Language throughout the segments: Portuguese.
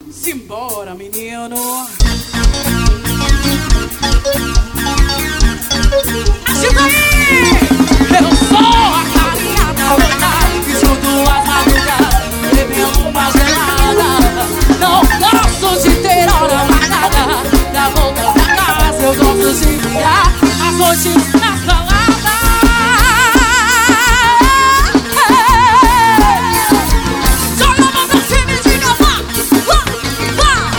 Simbora, menino. Agita aí! Eu sou a carinha da noite que junto às madrugadas bebendo uma gelada. Não gosto de ter hora marcada pra voltar pra casa. Eu gosto de virar as noites na salada. Joga a mão pra cima e diga vá, vá, vá.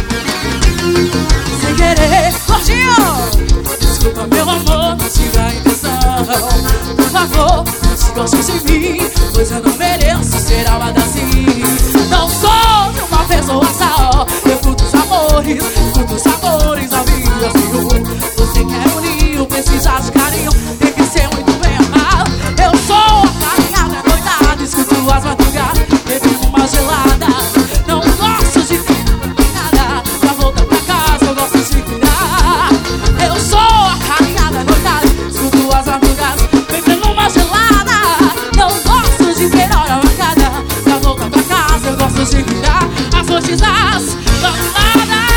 Sem querer, gordinho, desculpa meu amor, não tive a intenção. Por favor, não se goste de mim, pois eu não mereço ser amada assim. Não sou de uma pessoa só, eu curto os amores da vida, Senhor. Você quer unir, precisa de carinho, tem que ser muito bem amado. Eu sou a carinha da noitada, escuto as madrugadas, bebo uma gelada. Não gosto de ter nada pra voltar pra casa, eu gosto de cuidar. Eu sou a carinha da noitada, escuto as madrugadas, bebendo uma gelada. Não gosto de ter hora marcada pra voltar pra casa, eu gosto de cuidar. As noites das baladas.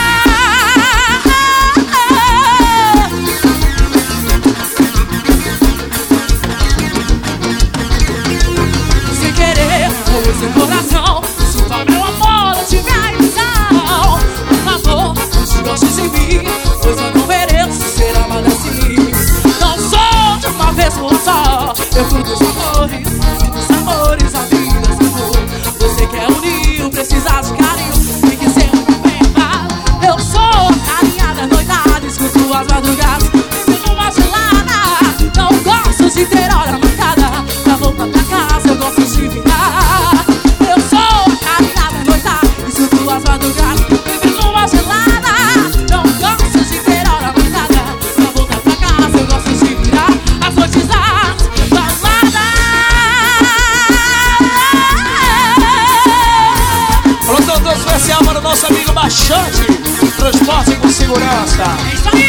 Sem querer, ouve seu coração, desculpa meu amor, eu tive a ilusão. Por favor, não se goste de mim, pois eu não mereço ser amada assim. Não sou de uma pessoa só, eu curto os amores da vida, Senhor. Você quer unir, precisa de carinho, tem que ser muito bem amado. Eu sou a carinha da noitada, escuto as madrugadas, bebendo uma gelada. Não gosto de ter hora marcada pra voltar pra casa, eu gosto de virar. Eu sou a carinha da noitada, escuto as madrugadas, bebendo uma gelada. Não gosto de ter hora marcada pra voltar pra casa, eu gosto de virar. As noites das baladas. Produtor especial para o nosso amigo Baixante, transporte com segurança. É isso aí!